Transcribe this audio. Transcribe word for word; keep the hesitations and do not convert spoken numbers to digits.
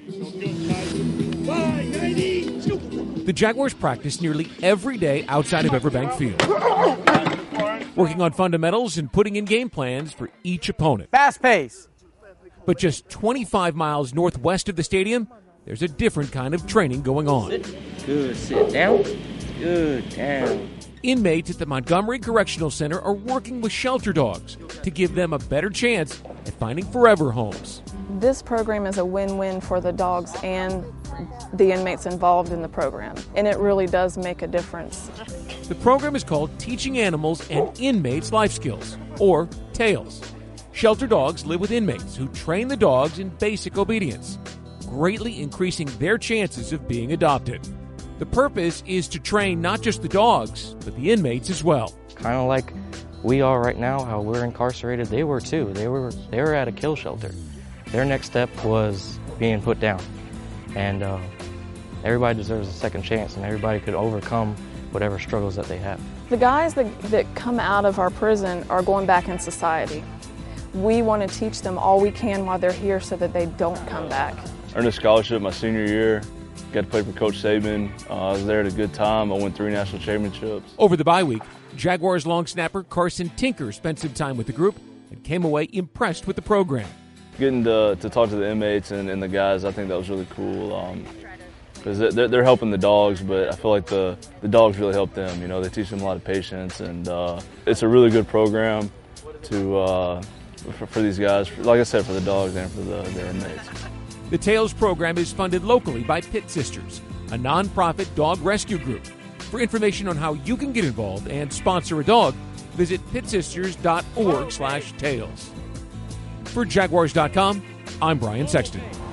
The Jaguars practice nearly every day outside of Everbank Field, working on fundamentals and putting in game plans for each opponent. Fast pace. But just twenty-five miles northwest of the stadium, there's a different kind of training going on. Good, sit down. Good, down. Inmates at the Montgomery Correctional Center are working with shelter dogs to give them a better chance at finding forever homes. This program is a win-win for the dogs and the inmates involved in the program, and it really does make a difference. The program is called Teaching Animals and Inmates Life Skills, or TAILS. Shelter dogs live with inmates who train the dogs in basic obedience, greatly increasing their chances of being adopted. The purpose is to train not just the dogs, but the inmates as well. Kind of like we are right now, how we're incarcerated, they were too. They were, they were at a kill shelter. Their next step was being put down. And uh, everybody deserves a second chance, and everybody could overcome whatever struggles that they have. The guys that, that come out of our prison are going back in society. We want to teach them all we can while they're here so that they don't come back. Earned a scholarship my senior year. Got to play for Coach Saban. Uh, I was there at a good time. I won three national championships. Over the bye week, Jaguars long snapper Carson Tinker spent some time with the group and came away impressed with the program. Getting to, to talk to the inmates and, and the guys, I think that was really cool. Because um, they're, they're helping the dogs, but I feel like the, the dogs really help them. You know, they teach them a lot of patience, and uh, it's a really good program to uh, for, for these guys. Like I said, for the dogs and for the, the inmates. The TAILS program is funded locally by Pit Sisters, a nonprofit dog rescue group. For information on how you can get involved and sponsor a dog, visit pitsisters.org slash tails. For Jaguars dot com, I'm Brian Sexton.